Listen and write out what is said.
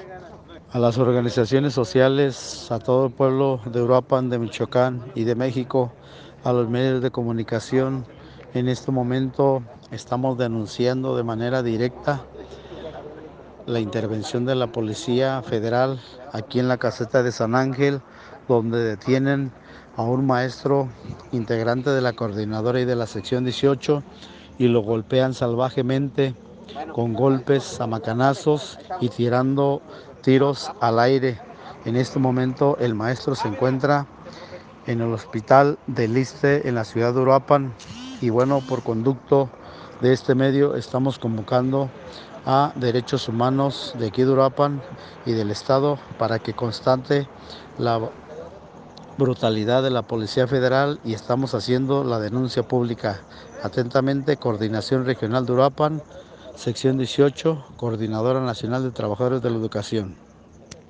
A las organizaciones sociales, a todo el pueblo de Uruapan, de Michoacán y de México, a los medios de comunicación. En este momento estamos denunciando de manera directa la intervención de la Policía Federal aquí en la caseta de San Ángel, donde detienen a un maestro integrante de la coordinadora y de la sección 18 y lo golpean salvajemente con golpes a macanazos y tirando tiros al aire. En este momento el maestro se encuentra en el hospital del Iste en la ciudad de Uruapan y bueno, por conducto de este medio estamos convocando a Derechos Humanos de aquí de Uruapan y del estado para que constate la brutalidad de la Policía Federal y estamos haciendo la denuncia pública. Atentamente, Coordinación Regional de Uruapan, sección 18, Coordinadora Nacional de Trabajadores de la Educación.